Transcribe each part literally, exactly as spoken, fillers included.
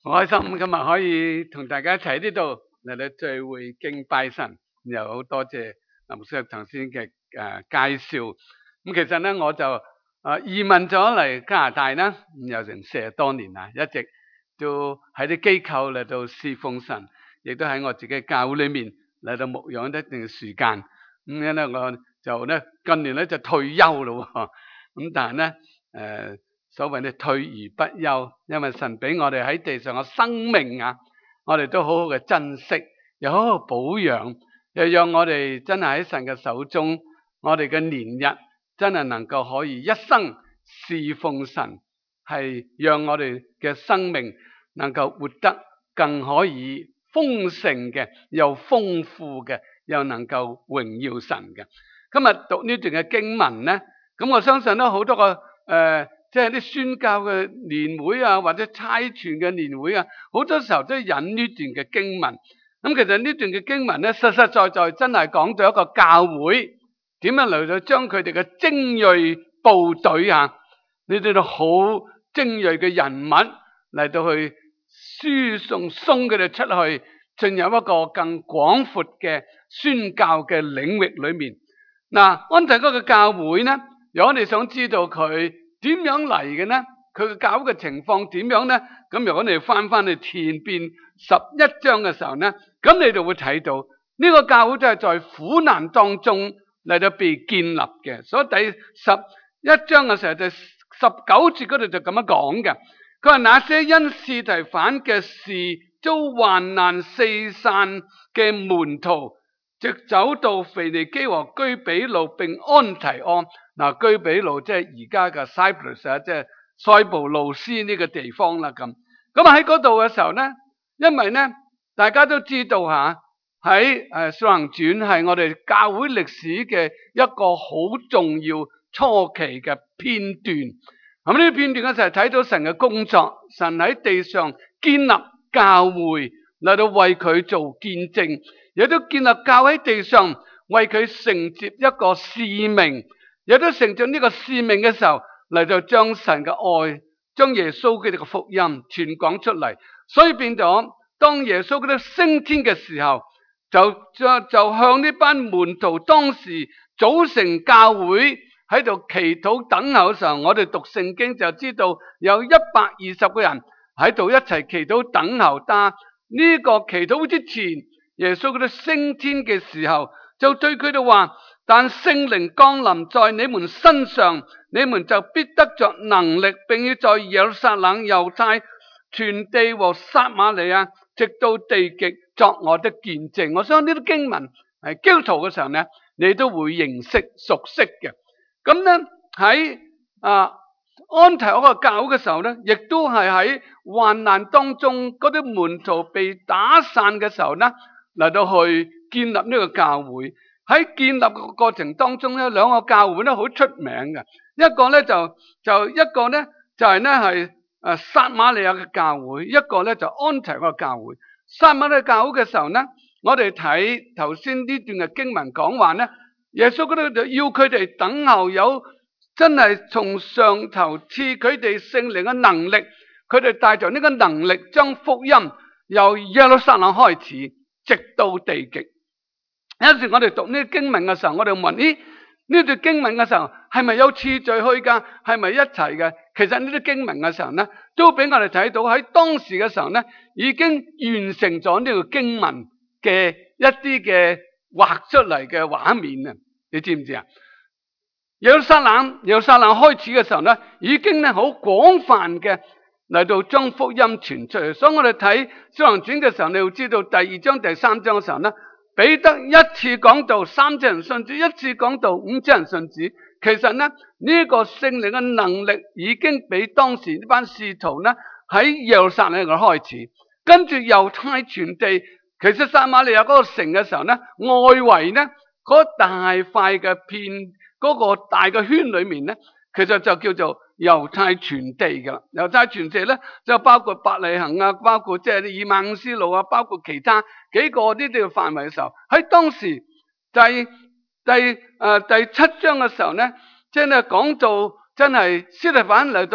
好開心今日可以同大家一齊喺呢度嚟到聚會敬拜神，又好多謝林牧師頭先嘅誒介紹。咁其實咧我就誒移民咗嚟加拿大啦，有成四十多年啦，一直都喺啲機構嚟到侍奉神，亦都喺我自己嘅教會裏面嚟到牧養一段時間。咁樣咧我就咧近年咧就退休咯，咁但係咧誒。呃所謂嘅退而不休，因為神俾我哋喺地上嘅生命啊，我哋都好好嘅珍惜，又好好保養，又讓我哋真係喺神嘅手中，我哋嘅年日真係能夠可以一生侍奉神，係讓我哋嘅生命能夠活得更可以豐盛嘅，又豐富嘅，又能夠榮耀神嘅。今日讀呢段嘅經文咧，咁我相信都好多個誒。呃即係啲宣教嘅年會啊，或者差傳嘅年會啊，好多時候都引呢段嘅經文。咁其實呢段嘅經文咧，實實在在真係講到一個教會點樣嚟到將佢哋嘅精銳部隊啊，呢啲都好精銳嘅人物嚟到去輸送送佢哋出去，進入一個更廣闊嘅宣教嘅領域裏面。嗱，安提哥嘅教會咧，如果我哋想知道佢點樣嚟嘅呢？佢嘅教會嘅情況點樣呢？咁如果我哋翻翻去前邊十一章嘅時候呢，咁你就會睇到呢個教會都係在苦難當中嚟到被建立嘅。所以第十一章嘅時候，就十九節嗰度就咁樣講嘅。佢話那些因司提反嘅事遭患難四散嘅門徒，直走到腓尼基和居比路並安提阿。嗱，居比路即係而家嘅 Cyprus 啊，即係塞浦路斯呢個地方啦。咁咁喺嗰度嘅時候咧，因為咧大家都知道吓，喺誒《使徒行傳》係我哋教會歷史嘅一個好重要初期嘅片段。咁呢啲片段嘅時候睇到神嘅工作，神喺地上建立教會嚟到為佢做見證，亦都建立教會喺地上為佢承接一個使命。有咗成就呢個使命嘅時候，嚟到將神嘅愛，將耶穌基督嘅福音傳講出嚟。所以變咗，當耶穌基督升天嘅時候，就就就向呢班門徒當時組成教會喺度祈禱等候嘅時候，我哋讀聖經就知道有一百二十個人喺度一齊祈禱等候。但呢個祈禱之前，耶穌基督升天嘅時候，就對佢哋話。但聖靈降臨在你們身上，你們就必得着能力，並要在耶路撒冷、猶太、全地和撒瑪利亞，直到地極作我的見證。我相信呢啲經文係基督徒嘅時候呢，你都會認識熟悉嘅。咁咧喺啊安提阿個教會嘅時候咧，亦都係喺患難當中，嗰啲門徒被打散嘅時候咧，嚟到去建立呢個教會。喺建立嘅過程當中咧，兩個教會咧好出名嘅，一個咧就就一個咧就係咧係誒撒瑪利亞嘅教會，一個咧就安提阿嘅教會。撒瑪利亞教會嘅時候咧，我哋睇頭先呢段嘅經文講話咧，耶穌嗰度就要佢哋等候有真係從上頭賜佢哋聖靈嘅能力，佢哋帶着呢個能力將福音由耶路撒冷開始，直到地極。有時我哋讀呢啲經文嘅時候，我哋問：咦，呢段經文嘅時候係咪有次序去噶？係咪一齊嘅？其實呢啲經文嘅時候咧，都俾我哋睇到喺當時嘅時候咧，已經完成咗呢個經文嘅一啲嘅畫出嚟嘅畫面啊！你知唔知啊？耶路撒冷，耶路撒冷開始嘅時候咧，已經咧好廣泛嘅嚟到將福音傳出去。所以我哋睇《使徒行傳》嘅時候，你要知道第二章、第三章嘅時候咧。彼得一次講道三千人信主，一次講道五千人信主。其實咧呢個聖靈嘅能力已經俾當時呢班使徒咧喺耶路撒冷嗰開始，跟住猶太全地，其實撒瑪利亞嗰個城嘅時候咧，外圍咧嗰大塊嘅片嗰個大嘅圈裏面咧，其實就叫做猶太全地噶啦。猶太全地咧就包括伯利恆啊，包括即係以馬忤斯路啊，包括其他幾個呢啲嘅範圍嘅時候，喺當時第第誒、呃、第七章嘅時候咧，即係講到真係司提反嚟到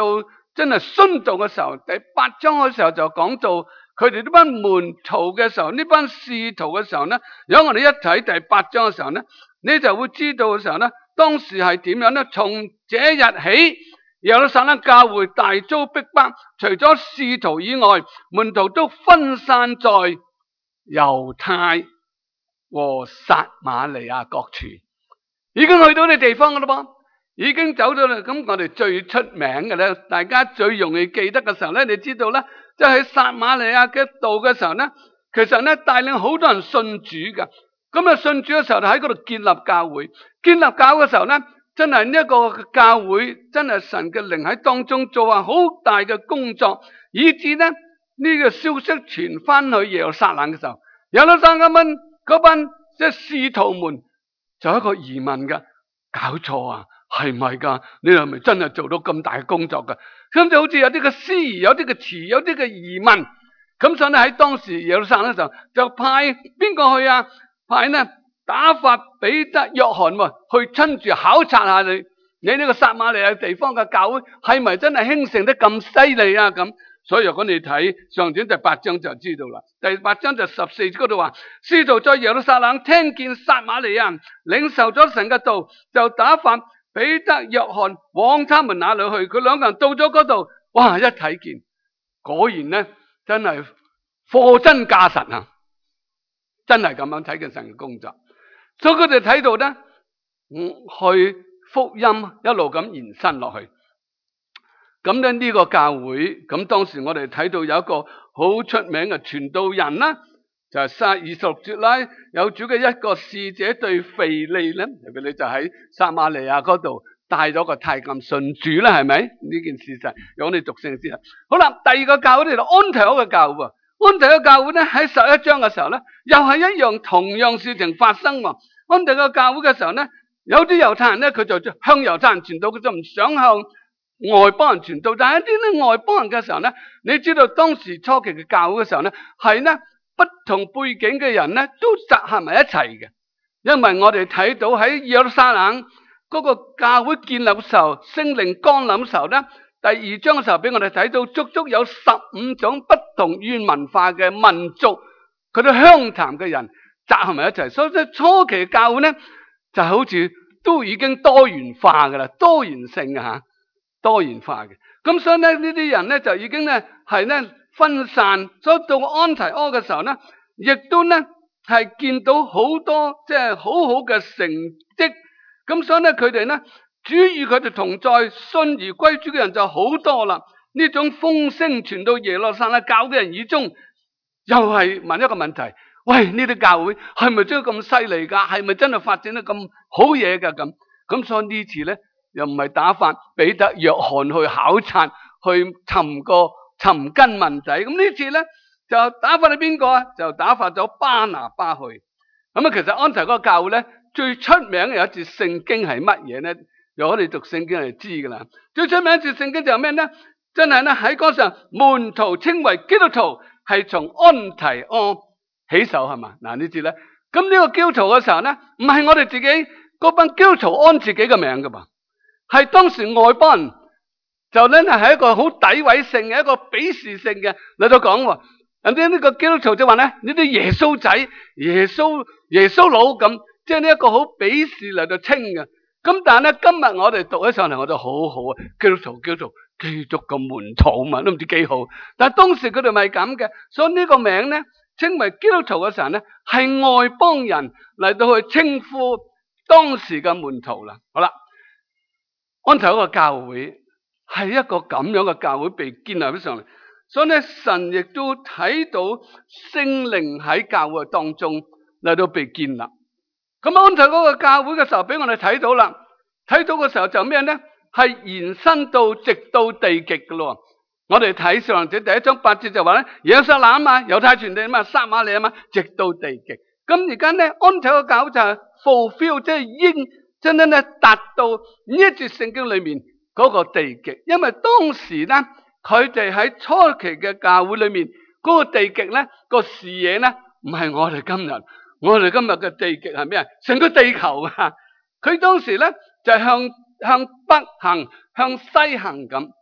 真係殉道嘅時候，第八章嘅時候就講到佢哋呢班門徒嘅時候，呢班使徒嘅時候咧，如果我哋一睇第八章嘅時候咧，你就會知道嘅時候咧，當時係點樣咧？從這日起，耶路撒冷教會大遭逼迫，除咗使徒以外，門徒都分散在猶太和撒瑪利亞各處，已經去到呢地方噶啦噃，已經走咗啦。咁我哋最出名嘅咧，大家最容易記得嘅時候咧，你知道咧，即係喺撒瑪利亞嘅道嘅時候咧，其實咧帶領好多人信主噶。咁啊信主嘅時候就喺嗰度建立教會，建立教會嘅時候咧，真係呢一個教會真係神嘅靈喺當中做下好大嘅工作，以致咧呢個消息傳翻去耶路撒冷嘅時候，耶路撒冷咁嗰班即係使徒們就有一個疑問噶，搞錯啊，係咪噶？你係咪真係做到咁大嘅工作噶？咁就好似有啲嘅思疑，有啲嘅遲，有啲嘅疑問。咁所以喺當時耶路撒冷嘅時候，就派邊個去啊？派呢打發彼得、約翰去親自考察下你，你呢個撒瑪利亞地方嘅教會係咪真係興盛得咁犀利啊？咁所以如果你睇上卷第八章就知道啦。第八章就十四節嗰度話，使徒在耶路撒冷聽見撒瑪利亞領受咗神嘅道，就打發彼得、約翰往他們那裏去。佢兩個人到咗嗰度，哇！一睇見，果然呢真係貨真價實啊！真係咁樣睇見神嘅工作，所以佢哋睇到咧，去福音一路咁延伸落去。咁咧呢個教會，咁當時我哋睇到有一個好出名嘅傳道人啦，就係撒二十六節啦，有主嘅一個使者對腓利咧，腓利就喺撒瑪利亞嗰度帶咗個太監信主啦，係咪？呢件事實，由我哋讀聖先啦。好啦，第二個教會嚟到安提阿嘅教會。安提阿教會咧喺十一章嘅時候咧，又係一樣同樣事情發生。安提阿教會嘅時候咧，有啲猶太人咧，佢就向猶太人傳道，佢就唔想向外邦人傳道。但係一啲咧外邦人嘅時候咧，你知道當時初期嘅教會嘅時候咧，係咧不同背景嘅人咧都集合埋一齊嘅。因為我哋睇到喺耶路撒冷嗰個教會建立嘅時候，聖靈降臨嘅時候咧。第二章嘅時候俾我哋睇到足足有十五種不同語言文化嘅民族，佢哋鄉談嘅人集合埋一齊，所以初期嘅教會咧就好似都已經多元化噶啦，多元性嘅吓，多元化嘅。咁所以咧呢啲人咧就已經咧係咧分散，所以到安提阿嘅時候咧，亦都咧係見到好多即係好好嘅成績。咁所以咧佢哋咧。主與佢哋同在，信而歸主嘅人就好多啦。呢種風聲傳到耶路撒冷教嘅人耳中，又係問一個問題：喂，呢啲教會係咪真係咁犀利噶？係咪真係發展得咁好嘢噶？咁咁所以呢次咧，又唔係打發彼得、約翰去考察，去尋個尋根問底。咁呢次咧就打發你邊個啊？就打發咗巴拿巴去。咁啊，其實安提嗰個教會咧最出名嘅有一節聖經係乜嘢咧？由我哋讀聖經係知噶啦，最出名一節聖經就係咩咧？真係咧喺嗰時門徒稱為基督徒，係從安提阿起手係嘛？嗱呢節咧，咁呢個基督徒嘅時候咧，唔係我哋自己嗰班基督徒安自己嘅名噶嘛，係當時外邦人就咧係一個好詆毀性嘅一個鄙視性嘅嚟到講，人哋呢個基督徒就話咧呢啲耶穌仔、耶穌耶穌佬咁，即係呢一個好鄙視嚟到稱嘅。咁但係咧，今日我哋讀起上嚟，我就好好啊！基督徒、基督徒、基督嘅門徒嘛，都唔知幾好。但係當時佢哋咪咁嘅，所以呢個名咧，稱為基督徒嘅時候咧，係外邦人嚟到去稱呼當時嘅門徒啦。好啦，安提阿個教會係一個咁樣嘅教會被建立起上嚟，所以咧神亦都睇到聖靈喺教會當中嚟到被建立。咁安提嗰個教會嘅時候，俾我哋睇到啦，睇到嘅時候就咩咧？係延伸到直到地極嘅咯。我哋睇使徒行傳第一章八節就話咧，耶路撒冷啊嘛，猶太全地啊嘛，撒瑪利亞啊嘛，直到地極。咁而家咧，安提阿個教會就係 fulfill， 即係應真真咧達到呢一節聖經裏面嗰個地極。因為當時咧，佢哋喺初期嘅教會裏面嗰個地極咧個視野咧，唔係我哋今日。我哋今日嘅地極係咩啊？成個地球啊！佢當時咧就係向向北行，向西行咁。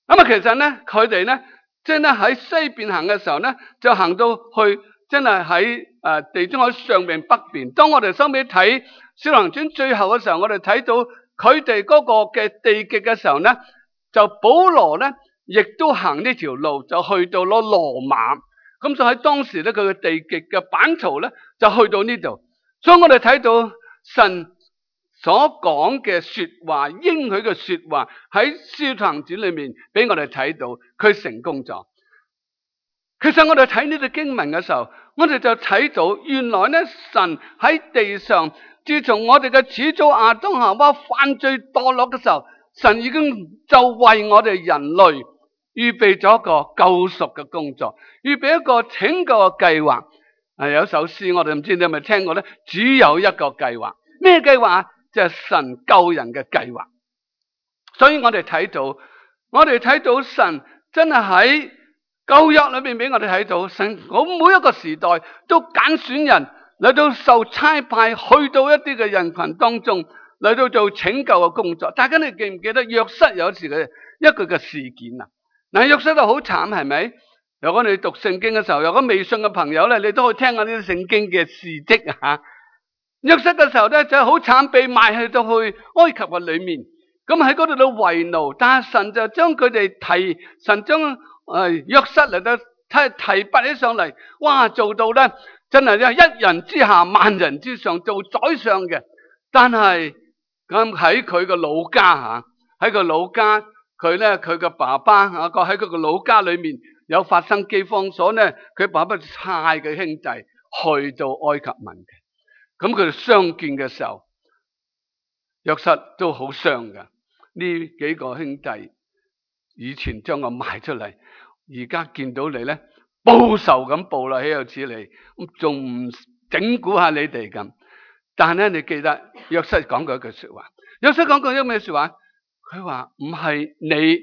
咁啊，其實咧，佢哋咧，即係咧喺西邊行嘅時候咧，就行到去，真係喺誒地中海上邊北邊。當我哋收尾睇《使徒行傳》最後嘅時候，我哋睇到佢哋嗰個嘅地極嘅時候咧，就保羅咧亦都行呢條路，就去到咗羅馬。咁就喺當時咧，佢嘅地極嘅版圖咧，就去到呢度。所以我哋睇到神所講嘅說話，應許嘅說話喺《使徒行傳》裏面俾我哋睇到，佢成功咗。其實我哋睇呢啲經文嘅時候，我哋就睇到原來咧，神喺地上，自從我哋嘅始祖亞當夏娃犯罪墮落嘅時候，神已經就為我哋人類預備咗一個救贖嘅工作，預備一個拯救嘅計劃。啊，有首詩我哋唔知你有冇聽過咧？只有一個計劃，咩計劃？就係神救人嘅計劃。所以我哋睇到，我哋睇到神真係喺舊約裏面俾我哋睇到，神我每一個時代都揀選人嚟到受差派，去到一啲嘅人群當中嚟到做拯救嘅工作。大家你記唔記得約瑟有時嘅一個嘅事件啊？嗱，約瑟就好慘，係咪？如果你讀聖經嘅時候，如果未信嘅朋友咧，你都可以聽下呢啲聖經嘅事蹟啊。約瑟嘅時候咧，就好慘，被賣去到去埃及嘅裏面，咁喺嗰度都為奴，但係神就將佢哋提，神將誒約瑟嚟到提提拔起上嚟，哇，做到咧真係一人之下萬人之上，做宰相嘅。但係咁喺佢個老家吓，喺個老家佢咧佢嘅爸爸啊，個喺佢個老家裏面有發生饑荒，所以咧佢爸爸差嘅兄弟去到埃及問嘅。咁佢哋相見嘅時候，約瑟都好傷噶。呢幾個兄弟以前將我賣出嚟，而家見到你咧報仇咁報啦，豈有此理！仲唔整蠱下你哋咁？但係咧，你記得約瑟講過一句說話。約瑟講過一咩說話？佢話唔係你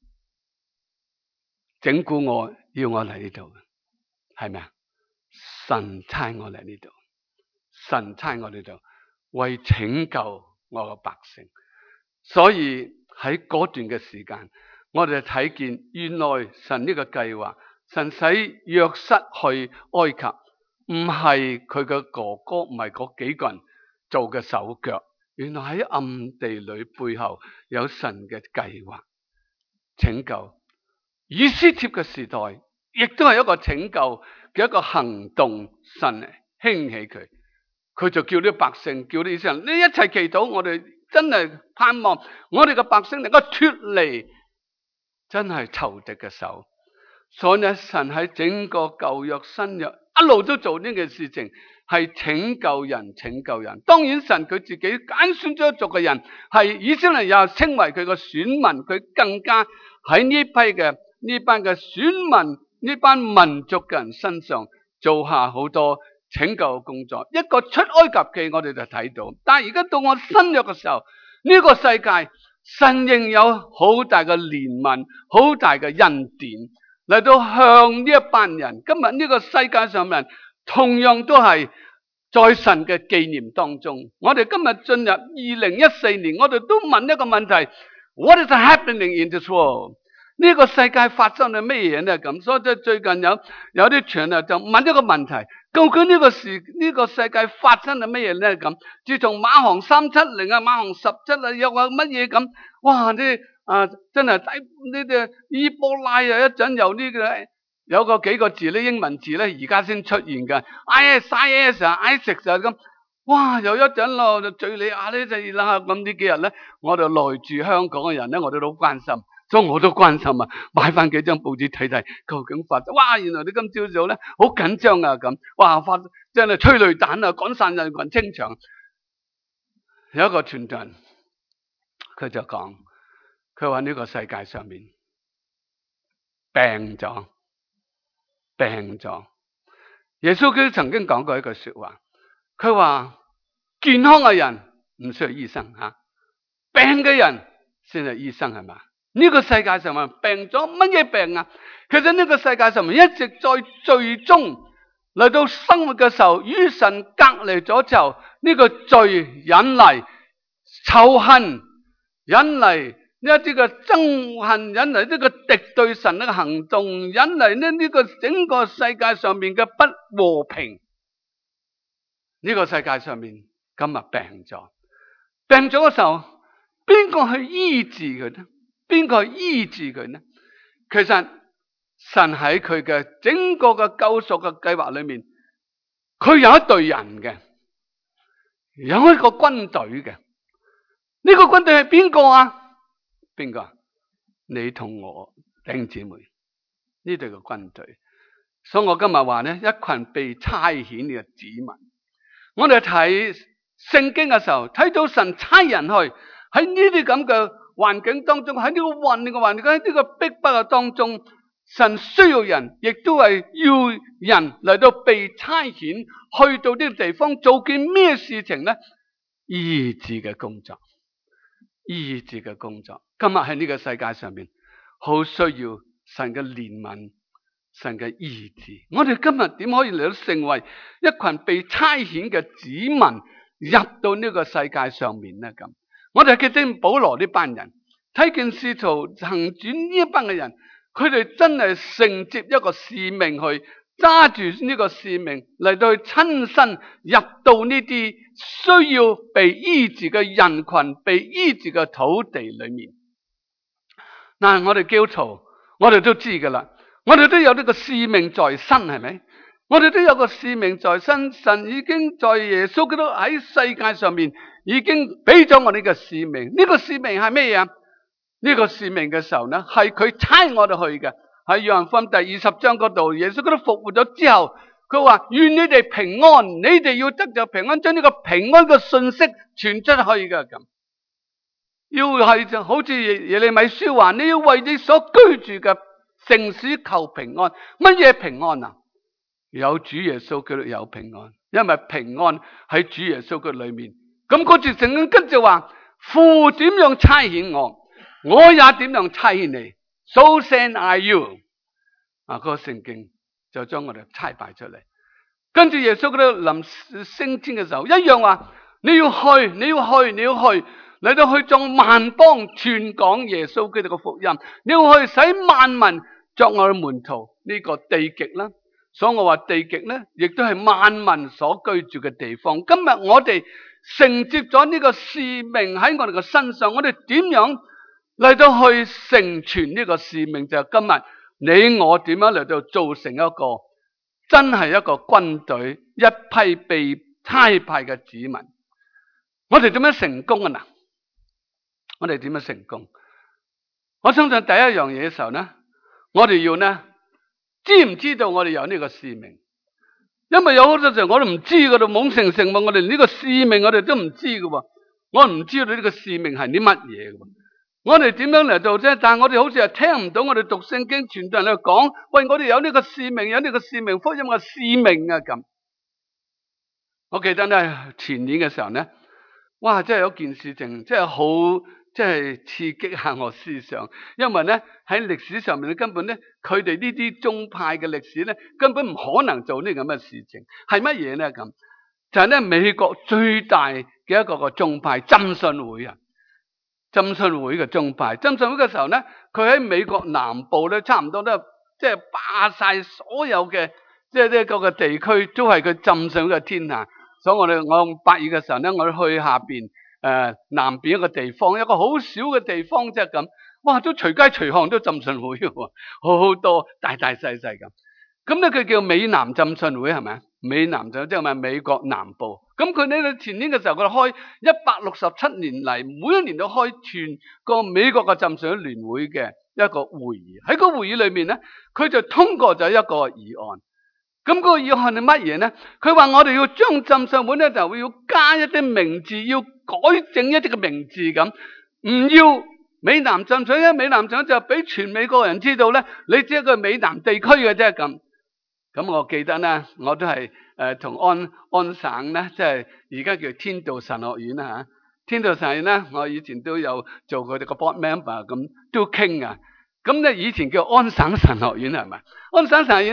整蠱我，要我嚟呢度嘅，係咪啊？神差我嚟呢度。神差我哋就為拯救我嘅百姓，所以喺嗰段嘅時間，我哋就睇見原來神呢個計劃，神使約瑟去埃及，唔係佢嘅哥哥，唔係嗰幾個人做嘅手腳，原來喺暗地裏背後有神嘅計劃拯救。以斯帖嘅時代，亦都係一個拯救嘅一個行動，神興起佢。佢就叫啲百姓，叫啲以色列人，你一齊祈禱，我哋真係盼望我哋嘅百姓能夠脫離真係仇敵嘅手。所以呢，神喺整個舊約新約一路都做呢件事情，係拯救人，拯救人。當然神佢自己揀選咗一族嘅人，係以色列人又稱為佢個選民，佢更加喺呢批嘅呢班嘅選民呢班民族嘅人身上做下好多拯救嘅工作。一個出埃及記我哋就睇到，但係而家到我新約嘅時候，呢個世界神仍有好大嘅憐憫，好大嘅恩典嚟到向呢一班人。今日呢個世界上面同樣都係在神嘅紀念當中。我哋今日進入二零一四年，我哋都問一個問題 ：What is happening in this world？呢個世界發生咗咩嘢呢？咁所以即係最近有有啲傳啊，就問一個問題：究竟呢個時呢個世界發生咗咩嘢呢？咁自從馬航三七零啊、馬航十七啊，又話乜嘢咁？哇！啲啊真係睇呢啲伊波拉啊，一陣又呢個有個幾個字咧，英文字咧，而家先出現嘅 I S I S 啊、ISIS 啊咁。哇！又一陣咯，就敘利亞呢就啦。咁呢幾日咧，我哋來住香港嘅人咧，我哋都好關心。所以我都關心啊，買翻幾張報紙睇睇，究竟發生？哇！原來你今朝早咧好緊張啊咁，哇！發真係催淚彈啊，趕散人群清場。有一個傳道人，佢就講，佢話呢個世界上面病咗，病咗。耶穌基督曾經講過一句說話，佢話健康嘅人唔需要醫生吓，病嘅人先係醫生，係嘛？呢個世界上面病咗乜嘢病啊？其實呢個世界上面一直在罪中嚟到生活嘅時候，與神隔離咗之後，呢個罪引嚟仇恨，引嚟一啲嘅憎恨，引嚟呢個敵對神嘅行動，引嚟呢呢個整個世界上面嘅不和平。呢個世界上面今日病咗，病咗嘅時候，邊個去醫治佢呢？邊個去醫治佢呢？其實神喺佢嘅整個嘅救贖嘅計劃裏面，佢有一隊人嘅，有一個軍隊嘅。呢個軍隊係邊個啊？邊個？你同我弟兄姊妹呢隊嘅軍隊。所以我今日話呢，一群被差遣嘅子民。我哋睇聖經嘅時候，睇到神差人去喺呢啲咁嘅環境當中，喺呢個混亂嘅環境，喺呢個逼迫嘅當中，神需要人，亦都係要人嚟到被差遣去到呢個地方做件咩事情呢？醫治嘅工作，醫治嘅工作。今日喺呢個世界上面，好需要神嘅憐憫，神嘅醫治。我哋今日點可以嚟到成為一群被差遣嘅子民入到呢個世界上面呢？咁我哋記得保羅呢班人，睇見使徒行傳呢一班嘅人，佢哋真係承接一個使命，去揸住呢個使命嚟到去親身入到呢啲需要被醫治嘅人群、被醫治嘅土地裏面。嗱，我哋基督徒，我哋都知噶啦，我哋都有呢個使命在身，係咪？我哋都有個使命在身，神已經在耶穌基督喺世界上面已經俾咗我哋嘅使命。呢個使命係咩啊？呢個使命嘅時候呢，係佢差我哋去嘅。喺約翰福音第二十章嗰度，耶穌基督復活咗之後，佢話願你哋平安，你哋要得着平安，將呢個平安嘅信息傳出去嘅。咁要係就好似耶利米書話，你要為你所居住嘅城市求平安。乜嘢平安啊？有主耶穌基督有平安，因為平安喺主耶穌基督裏面。咁嗰節聖經跟住話，父點樣差遣我，我也點樣差遣你。So send I you。啊，嗰個聖經就將我哋差派出嚟。跟住耶穌基督臨升天嘅時候，一樣話你要去，你要去，你要去。嚟到去眾萬邦傳講耶穌基督嘅福音，你要去使萬民作我嘅門徒。呢、這個地極啦，所以我話地極咧，亦都係萬民所居住嘅地方。今日我哋承接咗呢個使命喺我哋嘅身上，我哋點樣嚟到去成全呢個使命？就係、是、今日你我點樣嚟到造成一個真係一個軍隊，一批被差派嘅子民。我哋點樣成功啊？嗱？我哋點樣成功？我相信第一樣嘢嘅時候呢，我哋要呢，知唔知道我哋有呢個使命？因為有好多時候我哋唔知噶，懵成成我哋呢個使命我哋都唔知噶。我唔知道呢個使命係啲乜嘢噶。我哋點樣嚟做啫？但係我哋好似係聽唔到我哋讀聖經傳道人嚟講，喂，我哋有呢個使命，有呢個使命，福音嘅使命啊咁。我記得呢，前年嘅時候呢，哇，真係有件事情，真係好。即係刺激下我思想，因為咧喺歷史上面咧根本咧佢哋呢啲宗派嘅歷史咧根本唔可能做呢咁嘅事情，係乜嘢咧咁？就係咧美國最大嘅一個個宗派浸信會啊，浸信會嘅宗派，浸信會嘅時候咧，佢喺美國南部咧差唔多都即係霸晒所有嘅即係呢個個地區都係佢浸信會嘅天下，所以我哋我八月嘅時候咧，我哋去下邊。誒、呃，南邊一個地方，一個好小嘅地方即係咁，哇，都隨街隨巷都浸信會喎，好好多大大細細咁。咁咧佢叫美南浸信會係咪啊？美南就即係咪美國南部？咁佢呢前年嘅時候佢開一百六十七年嚟，每一年都開全個美國嘅浸信會聯會嘅一個會議。喺個會議裏面咧，佢就通過咗一個議案。咁嗰個議案係乜嘢咧？佢話我哋要將浸信會咧就會要加一啲名字，要改正一啲嘅名字咁，唔要美南浸信會，美南浸信會就俾全美國人知道咧，你只係一個美南地區嘅啫咁。咁我記得咧，我都係誒同安安省咧，即係而家叫天道神學院啦吓。天道神學院咧，我以前都有做佢哋個 board member 咁，都傾啊。咁咧以前叫安省神學院係咪？安省神學院咧。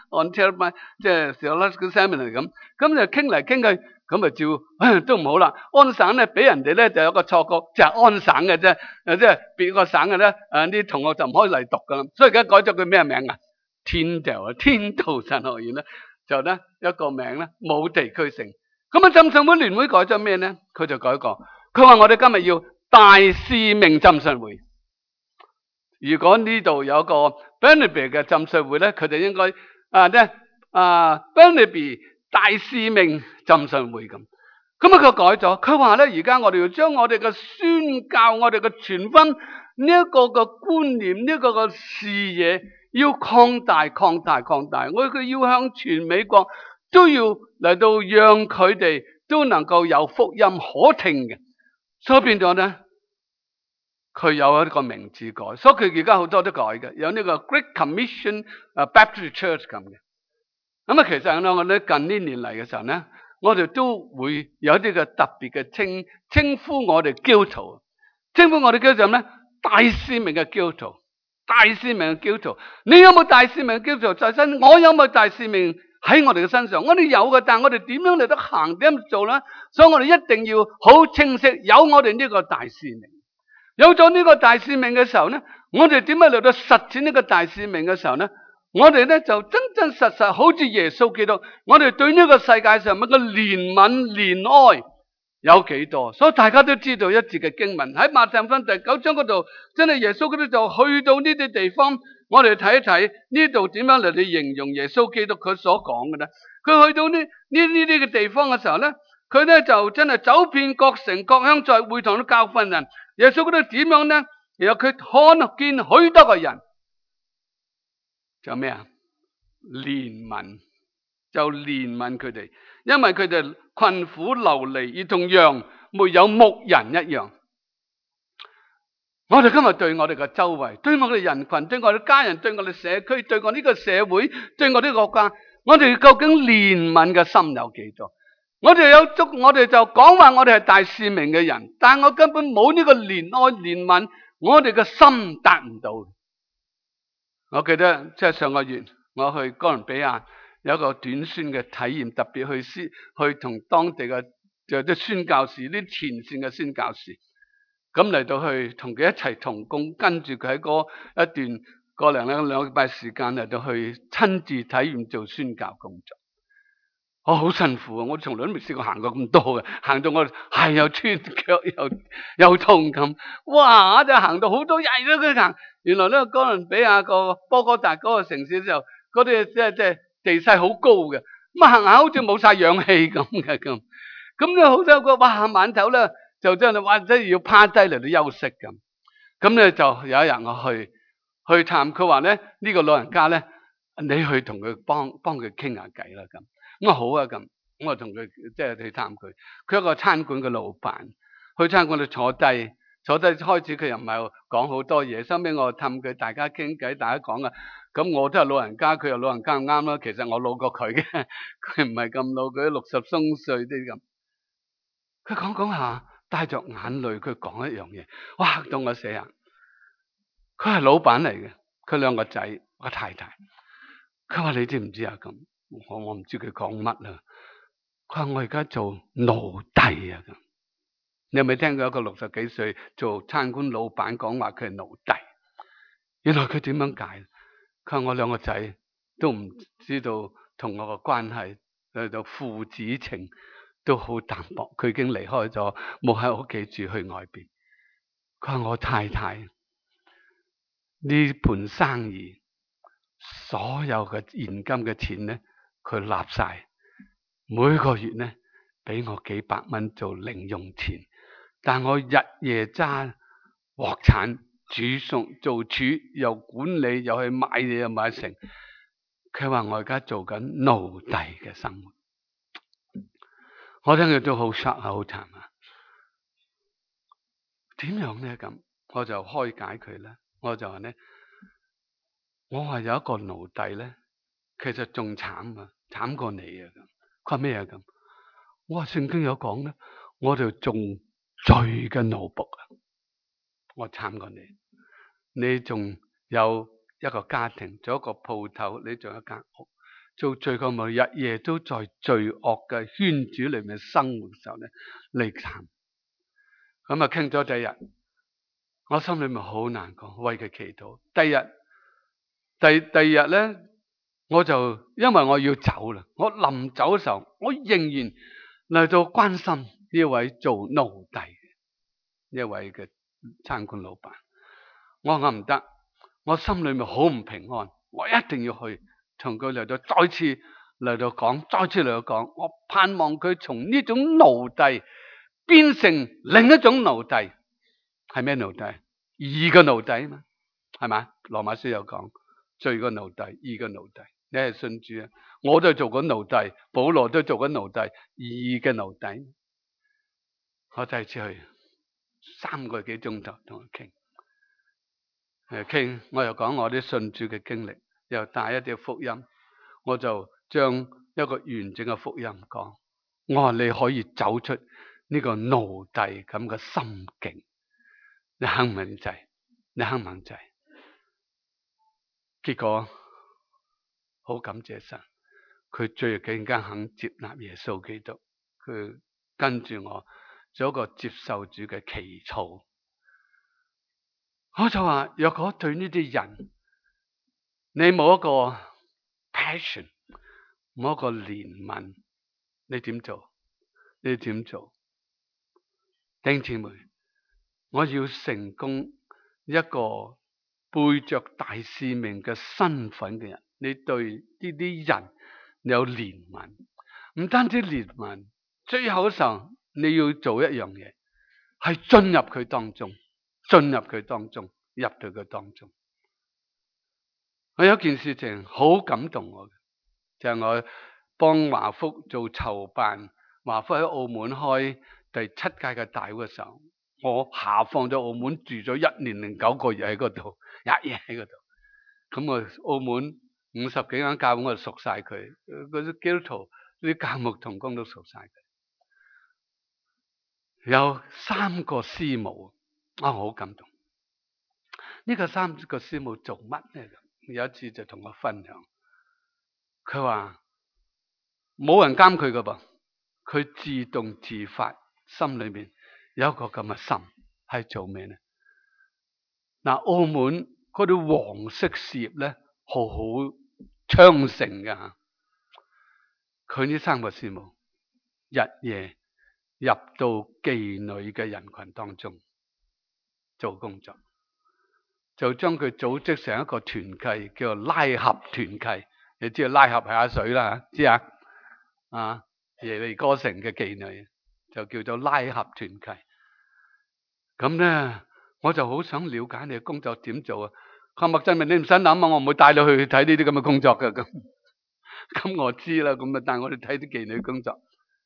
on chairman 即係 theological seminar 咁，咁就傾嚟傾去，咁啊照都唔好啦。安省咧俾人哋咧就有個錯覺，就係、是、安省嘅啫，誒即係別個省嘅咧，誒啲同學就唔可以嚟讀噶啦。所以而家改咗佢咩名啊？天道啊，天道神學院咧就咧一個名咧冇地區性。咁啊浸信會聯會改咗咩咧？佢就改過，佢話我哋今日要大使命浸信會。如果呢度有個 Burnaby 嘅浸信會咧，佢就應該啊咧啊 Burnaby 大使命浸信會咁。咁啊佢改咗，佢話咧而家我哋要將我哋嘅宣教、我哋嘅傳福音呢一個嘅觀念、呢、這個嘅視野要擴大、擴大、擴大。我哋要向全美國都要嚟到讓佢哋都能夠有福音可聽嘅，所以變咗咧。佢有一個名字改，所以佢而家好多都改嘅，有呢個 Great Commission 啊 Baptist Church 咁嘅。咁啊，其實咧，我哋近呢年嚟嘅時候咧，我哋都會有啲嘅特別嘅稱稱呼我哋基督徒，稱呼我哋基督徒咧，大使命嘅基督徒，大使命嘅基督徒。你有冇大使命嘅基督徒在身？我有冇大使命喺我哋嘅身上？我哋有嘅，但係我哋點樣嚟到行，點樣做咧？所以我哋一定要好清晰，有我哋呢個大使命。有咗呢個大使命嘅時候咧，我哋點樣嚟到實踐呢個大使命嘅時候咧？我哋咧就真真實實好似耶穌基督，我哋對呢個世界上乜嘅憐憫憐愛有幾多？所以大家都知道一節嘅經文喺馬太福音第九章嗰度，真係耶穌基督就去到呢啲地方，我哋睇一睇呢度點樣嚟到形容耶穌基督佢所講嘅咧？佢去到呢呢呢啲嘅地方嘅時候咧，佢咧就真係走遍各城各鄉，在會堂都教訓人。耶穌嗰度點樣咧？然後佢看見許多個人，就咩啊？憐憫，就憐憫佢哋，因為佢哋困苦流離，如同羊沒有牧人一樣。我哋今日對我哋嘅周圍，對我哋人群，對我哋家人，對我哋社區，對我呢個社會，對我呢個國家，我哋究竟憐憫嘅心有幾多？我哋有足，我哋就講話我哋係大使命嘅人，但我根本冇呢個憐愛憐憫，我哋嘅心達唔到。我記得即係上個月我去哥倫比亞有一個短宣嘅體驗，特別去宣去同當地嘅就啲宣教士，啲前線嘅宣教士，咁嚟到去同佢一齊同工，跟住佢喺嗰一段個零兩兩個禮拜時間嚟到去親自體驗做宣教工作。我好辛苦啊！我從來都未試過行過咁多嘅，行到我係又穿腳又又痛咁，哇！就行到好多日都佢行。原來呢個哥倫比亞個波哥達嗰個城市之後，嗰啲即係即係地勢好高嘅，咁啊行下好似冇晒氧氣咁嘅咁，咁咧好多個哇晚頭咧就真係哇真係要趴低嚟到休息咁，咁咧就有一日我去去探佢話咧呢、呢個老人家咧，你去同佢幫幫佢傾下偈啦咁。咁啊好啊咁，我同佢即係去探佢。佢一個餐館嘅老闆，去餐館度坐低，坐低開始佢又唔係講好多嘢，收尾我氹佢，大家傾偈，大家講啊。咁我都係老人家，佢又老人家咁啱啦。其實我老過佢嘅，佢唔係咁老，佢六十鬆歲啲咁。佢講講下，帶着眼淚，佢講一樣嘢，哇嚇到我死人。佢係老闆嚟嘅，佢兩個仔，個太太。佢話你知唔知啊咁？我我唔知佢講乜啦。佢話我而家做奴隸啊咁。你有冇聽過一個六十幾歲做餐館老闆講話佢係奴隸？原來佢點樣解？佢話我兩個仔都唔知道同我個關係，誒就父子情都好淡薄。佢已經離開咗，冇喺屋企住，去外邊。佢話我太太呢盤生意所有嘅現金嘅錢咧，佢立晒，每個月咧俾我幾百蚊做零用錢，但我日夜揸鑊鏟煮餸做廚，又管理又去買嘢又買成。佢話我而家做緊奴隸嘅生活，我聽佢都好 shock 好慘啊！點樣咧咁？我就開解佢咧，我就話咧，我話有一個奴隸咧，其實仲慘啊！慘過你啊！咁佢話咩啊？咁我話聖經有講咧，我哋仲罪嘅奴僕啊！我慘過你，你仲有一個家庭，仲有一個鋪頭，你仲有一間屋， 做罪過冇日夜都在罪惡嘅圈子裏面生活嘅時候咧，嚟談。咁啊傾咗第一日，我心裏面好難過，為佢祈禱。第二日，第第二日咧，我就因為我要走啦，我臨走嘅時候，我仍然嚟到關心呢位做奴隸呢位嘅餐館老闆。我話我唔得，我心裏面好唔平安，我一定要去同佢嚟到再次嚟到講，再次嚟到講，我盼望佢從呢種奴隸變成另一種奴隸。係咩奴隸？義嘅奴隸啊嘛，係咪？羅馬書有講罪嘅奴隸，義嘅奴隸。你係信主啊？我都做緊奴隸，保羅都做緊奴隸，義嘅奴隸。我第一次去三個幾鐘頭同佢傾，誒傾，我又講我啲信主嘅經歷，又帶一啲福音，我就將一個完整嘅福音講。我話你可以走出呢個奴隸咁嘅心境。你肯唔肯制？你肯唔肯制？結果好感謝神，佢最更加肯接納耶穌基督，佢跟住我做一個接受主嘅祈禱。我就話：若果對呢啲人，你冇一個 passion， 冇一個憐憫，你點做？你點做？弟兄姊妹，我要成功一個背着大使命嘅身份嘅人，你對呢啲人你有憐憫，唔單止憐憫，最後嘅時候你要做一樣嘢，係進入佢當中，進入佢當中，入到佢當中。我有一件事情好感動我嘅，就係我幫華福做籌辦，華福喺澳門開第七屆嘅大會嘅時候，我下放咗澳門住咗一年零九個月喺嗰度，日夜喺嗰度。咁我澳門五十幾間教會我就熟晒佢，嗰啲基督徒啲教牧同工都熟晒佢。有三個師母，啊，我好感動。呢個三個師母做乜咧？有一次就同我分享，佢話冇人監佢噶噃，佢自動自發心裏面有一個咁嘅心，係做咩咧？嗱，澳門嗰啲黃色事業咧，好好昌盛噶吓。佢呢三個師母日夜入到妓女嘅人群當中做工作，就將佢組織成一個團契，叫做拉合團契。你知道拉合係阿水啦，知啊？啊，耶利哥城嘅妓女就叫做拉合團契。咁咧，我就好想了解你嘅工作點做啊！佢話麥振明，你唔使諗啊，我唔會帶你去睇呢啲咁嘅工作嘅。咁咁我知啦，咁啊帶我哋睇啲妓女工作。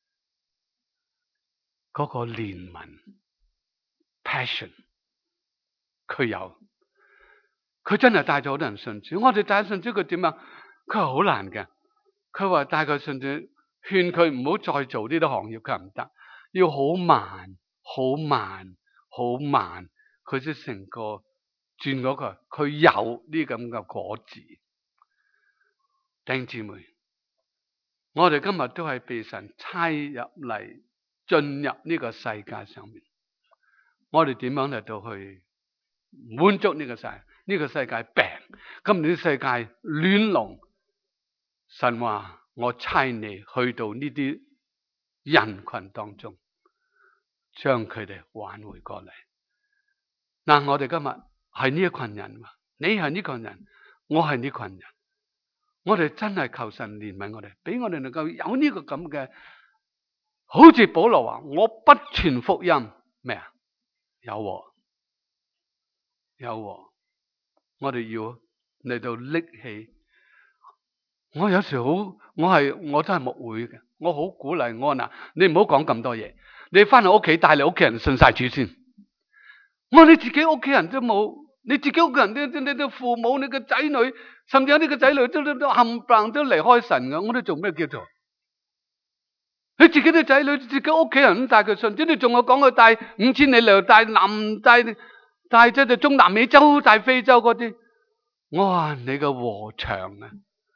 嗰個憐憫 passion， 佢有，佢真係帶咗好多人信主。我哋帶信主佢點啊？佢話好難嘅。佢話帶佢信主，勸佢唔好再做呢啲行業，佢話唔得，要好慢、好慢、好慢，佢先成個轉嗰個，佢有呢咁嘅果子。弟兄姊妹，我哋今日都係被神差入嚟，進入呢個世界上面，我哋點樣嚟到去滿足呢個世界？呢個世界病，今年啲世界亂龍。神話我差你去到呢啲人群當中，將佢哋挽回過嚟。嗱，我哋今日係呢一群人，你係呢群人，我係呢群人，我哋真係求神憐憫我哋，俾我哋能夠有呢個咁嘅。好似保羅話：我不傳福音咩啊？有禍，有禍。我哋要嚟到拎起。我有時好，我係我都係牧會嘅，我好鼓勵我嗱，你唔好講咁多嘢，你翻去屋企帶你屋企人信晒主先。我話你自己屋企人都冇，你自己屋企人都你都父母，你個仔女，甚至有啲個仔女都都都冚唪唥都離開神嘅，我哋做咩叫做？你自己啲仔女，自己屋企人咁帶佢信，即你仲有講佢帶五千里嚟帶南帶帶即係中南美洲帶非洲嗰啲，我話你個禾場啊！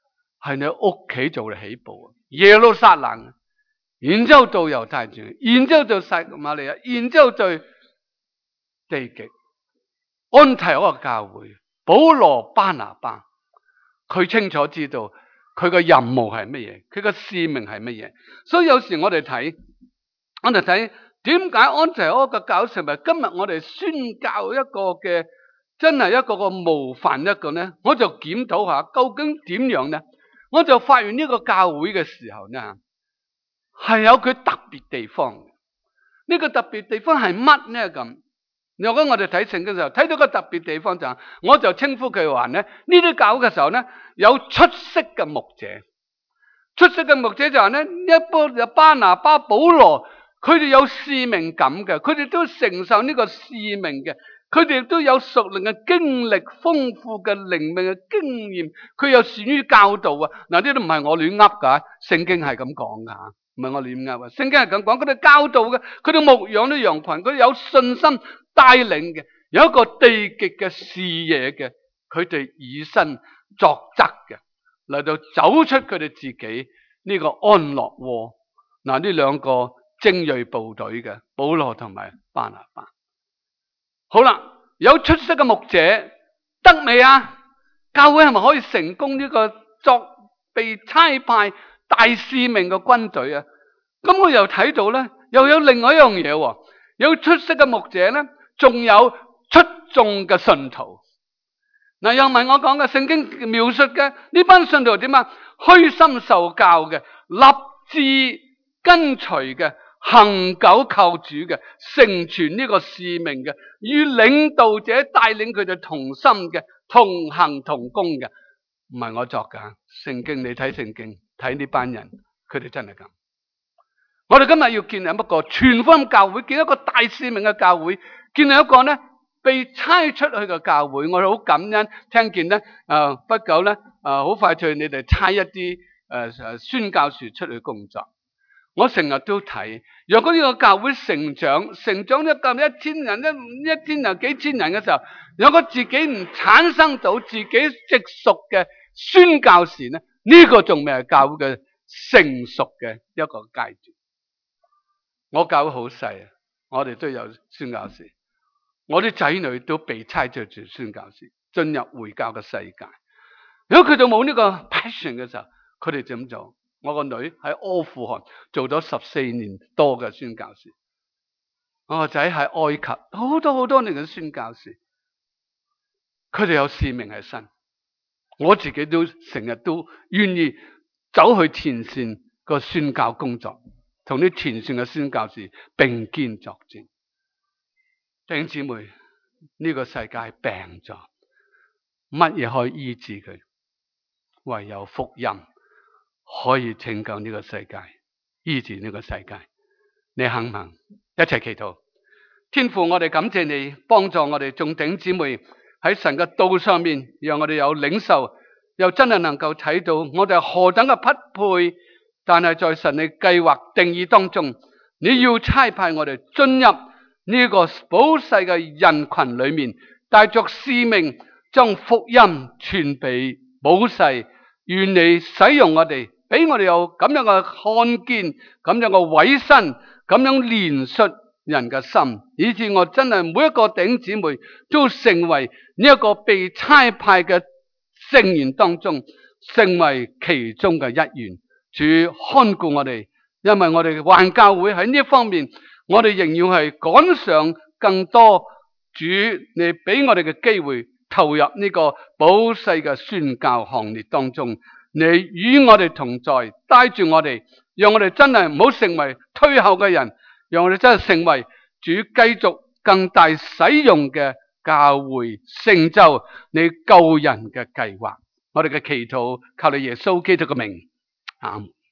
係你屋企做嚟起步，耶路撒冷，然之後到猶太地，然之後到撒瑪利亞，然之後到地極。安提阿個教會，保羅巴拿巴，佢清楚知道佢個任務係乜嘢，佢個使命係乜嘢。所以有時我哋睇，我哋睇點解安提阿個教會成為今日我哋宣教一個嘅真係一個個模範一個呢？我就檢討下究竟點樣呢？我就發現呢個教會嘅時候呢，係有佢特別地方。呢個特別地方係乜呢？咁如果我哋睇聖經嘅時候睇到個特別地方就係，我就稱呼佢話呢，呢啲教會嘅時候呢，有出色嘅牧者。出色嘅牧者就係呢，一波有巴拿巴、保羅，佢哋有使命感嘅，佢哋都承受呢個使命嘅，佢哋都有屬靈嘅經歷、豐富嘅靈命嘅經驗，佢又善於教導啊！嗱，呢啲都唔係我亂噏噶，聖經係咁講噶，唔係我亂噏啊！聖經係咁講，佢哋教導嘅，佢哋牧養啲羊群，佢哋有信心帶領嘅，有一個地極嘅視野嘅，佢哋以身作則嘅，嚟到走出佢哋自己呢個安樂窩。嗱，呢兩個精銳部隊嘅保羅同埋巴拿巴。好啦，有出色嘅牧者得未啊？教會係咪可以成功呢個作被差派大使命嘅軍隊啊？咁我又睇到咧，又有另外一樣嘢喎，有出色嘅牧者咧，仲有出眾嘅信徒。嗱，又唔係我講嘅，聖經描述嘅呢班信徒點啊？虛心受教嘅，立志跟隨嘅，恒久靠主嘅，成全呢個使命嘅，與領導者帶領佢哋同心嘅，同行同工嘅，唔係我作噶。聖經你睇聖經，睇呢班人，佢哋真係咁。我哋今日要建立一個全福音教會，建立一個大使命嘅教會，建立一個呢被差出去嘅教會。我哋好感恩聽見呢，誒、呃、不久呢，誒、呃、好快脆你哋差一啲誒誒宣教士出去工作。我成日都睇，若果呢個教會成長，成長咗咁一千人、一一千人、幾千人嘅時候，如果自己唔產生到自己直屬嘅宣教士呢，呢、這個仲未係教會嘅成熟嘅一個階段。我教會好細啊，我哋都有宣教士，我啲仔女都被差出做宣教士，進入回教嘅世界。如果佢哋冇呢個 passion 嘅時候，佢哋點做？我個女喺阿富汗做咗十四年多嘅宣教士，我個仔喺埃及好多好多年嘅宣教士，佢哋有使命喺身。我自己都成日都願意走去前線個宣教工作，同啲前線嘅宣教士並肩作戰。弟兄姊妹，呢個世界病咗，乜嘢可以醫治佢？唯有福音可以拯救呢個世界，醫治呢個世界。你肯唔肯一齊祈禱？天父，我哋感謝你幫助我哋眾弟兄姊妹喺神嘅道上面，讓我哋有領受，又真係能夠睇到我哋何等嘅匹配。但係在神嘅計劃定義當中，你要差派我哋進入呢個寶世嘅人群裏面，帶着使命將福音傳俾寶世。願你使用我哋，俾我哋有咁樣嘅看見，咁樣嘅委身，咁樣憐恤人嘅心，以致我真係每一個弟兄姊妹都成為呢一個被差派嘅成員當中，成為其中嘅一員。主看顧我哋，因為我哋環教會喺呢方面，我哋仍要係趕上更多主你俾我哋嘅機會，投入呢個寶世嘅宣教行列當中。你與我哋同在，帶住我哋，讓我哋真係唔好成為退後嘅人，讓我哋真係成為主繼續更大使用嘅教會，成就你救人嘅計劃。我哋嘅祈禱靠你耶穌基督嘅名，阿們。